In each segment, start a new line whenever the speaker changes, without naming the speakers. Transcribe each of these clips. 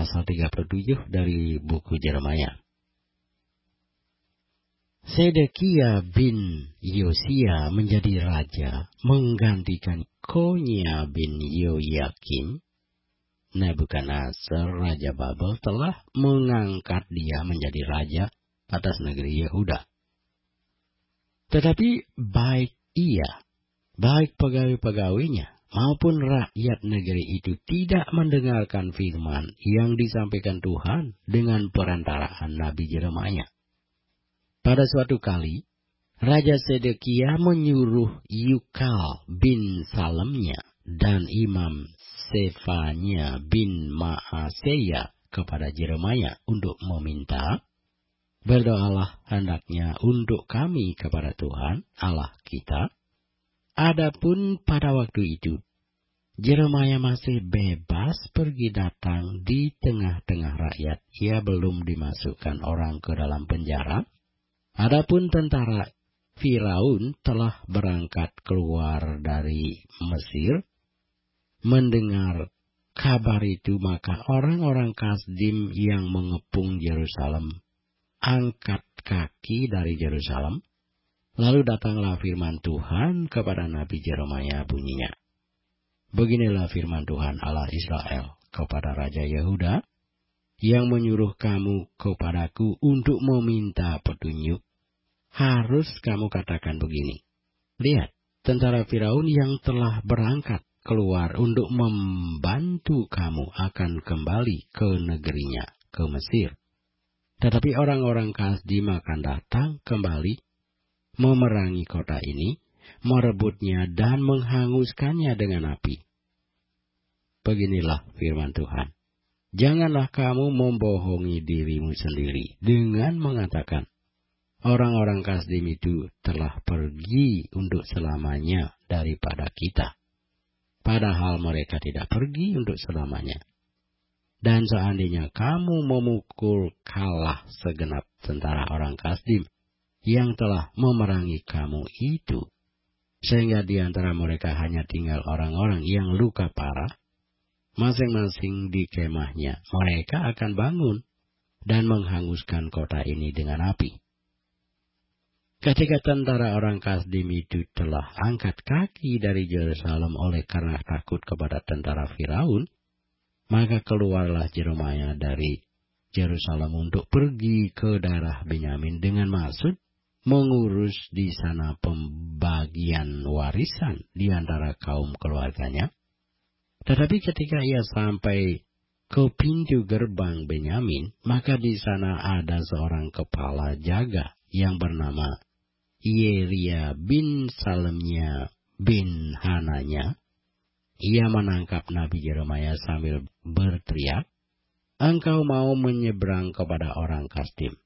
pasal 37 dari buku Yeremia. Sedekia bin Yosia menjadi raja menggantikan Konya bin Yoyakim. Nebukadnezar Raja Babel telah mengangkat dia menjadi raja atas negeri Yehuda. Tetapi baik pegawai-pegawainya maupun rakyat negeri itu tidak mendengarkan firman yang disampaikan Tuhan dengan perantaraan Nabi Yeremia. Pada suatu kali, Raja Sedekia menyuruh Yukal bin Salemnya dan Imam Sefanya bin Maaseya kepada Yeremia untuk meminta, "Berdoalah hendaknya untuk kami kepada Tuhan Allah kita." Adapun pada waktu itu, Yeremia masih bebas pergi datang di tengah-tengah rakyat. Ia belum dimasukkan orang ke dalam penjara. Adapun tentara Firaun telah berangkat keluar dari Mesir. Mendengar kabar itu, maka orang-orang Kasdim yang mengepung Yerusalem angkat kaki dari Yerusalem. Lalu datanglah firman Tuhan kepada Nabi Yeremia bunyinya, "Beginilah firman Tuhan Allah Israel kepada Raja Yehuda, yang menyuruh kamu kepadaku untuk meminta petunjuk. Harus kamu katakan begini, lihat, tentara Firaun yang telah berangkat keluar untuk membantu kamu akan kembali ke negerinya, ke Mesir. Tetapi orang-orang Kasdim akan datang kembali, memerangi kota ini, merebutnya dan menghanguskannya dengan api. Beginilah firman Tuhan. Janganlah kamu membohongi dirimu sendiri dengan mengatakan, orang-orang Kasdim itu telah pergi untuk selamanya daripada kita. Padahal mereka tidak pergi untuk selamanya. Dan seandainya kamu memukul kalah segenap tentara orang Kasdim yang telah memerangi kamu itu, sehingga di antara mereka hanya tinggal orang-orang yang luka parah, masing-masing di kemahnya, mereka akan bangun dan menghanguskan kota ini dengan api. Ketika tentara orang Kasdim itu telah angkat kaki dari Yerusalem oleh karena takut kepada tentara Firaun, maka keluarlah Yeremia dari Yerusalem untuk pergi ke daerah Benyamin dengan maksud mengurus di sana pembagian warisan di antara kaum keluarganya. Tetapi ketika ia sampai ke pintu gerbang Benyamin, maka di sana ada seorang kepala jaga yang bernama Yeria bin Salemnya bin Hananya. Ia menangkap Nabi Yeremia sambil berteriak, "Engkau mau menyeberang kepada orang Kasdim?"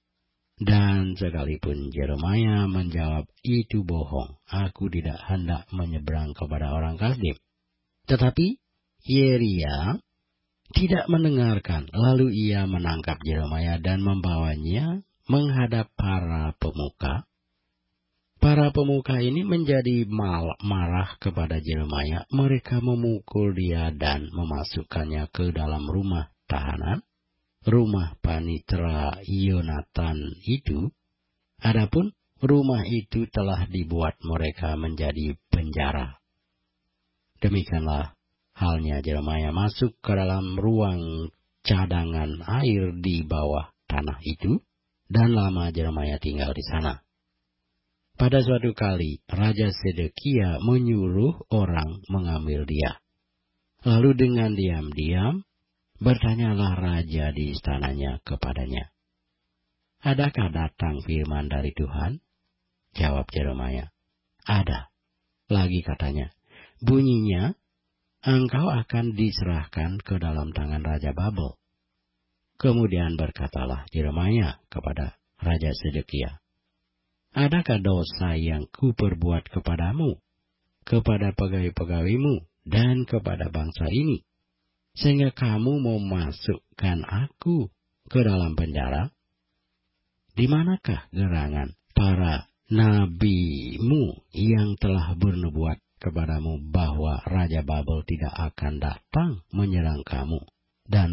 Dan sekalipun Yeremia menjawab, "Itu bohong, aku tidak hendak menyeberang kepada orang Kasdim." Tetapi Yeria tidak mendengarkan. Lalu ia menangkap Yeremia dan membawanya menghadap para pemuka. Para pemuka ini menjadi marah kepada Yeremia. Mereka memukul dia dan memasukkannya ke dalam rumah tahanan, rumah panitera Yonatan itu. Adapun rumah itu telah dibuat mereka menjadi penjara. Demikianlah halnya Yeremia masuk ke dalam ruang cadangan air di bawah tanah itu, dan lama Yeremia tinggal di sana. Pada suatu kali, Raja Sedekia menyuruh orang mengambil dia. Lalu dengan diam-diam, bertanyalah raja di istananya kepadanya, "Adakah datang firman dari Tuhan?" Jawab Yeremia, "Ada." Lagi katanya, bunyinya, "Engkau akan diserahkan ke dalam tangan Raja Babel." Kemudian berkatalah Yeremia kepada Raja Sedekia, "Adakah dosa yang kuperbuat kepadamu, kepada pegawai-pegawaimu, dan kepada bangsa ini, sehingga kamu memasukkan aku ke dalam penjara? Di manakah gerangan para nabimu yang telah bernubuat kepadamu bahwa Raja Babel tidak akan datang menyerang kamu dan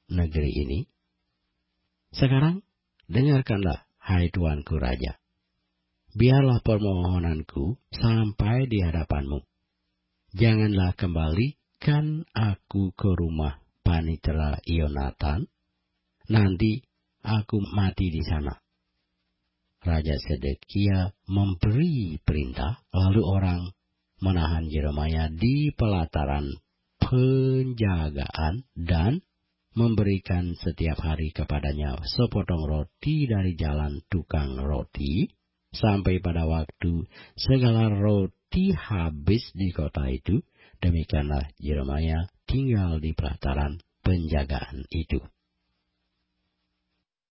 negeri ini? Sekarang, dengarkanlah, hai Tuanku Raja. Biarlah permohonanku sampai di hadapanmu. Janganlah kembalikan aku ke rumah Panitera Yonatan. Nanti aku mati di sana. Raja Sedekia memberi perintah, lalu orang menahan Yeremia di pelataran penjagaan dan memberikan setiap hari kepadanya sepotong roti dari jalan tukang roti, sampai pada waktu segala roti habis di kota itu. Demikianlah Yeremia tinggal di pelataran penjagaan itu.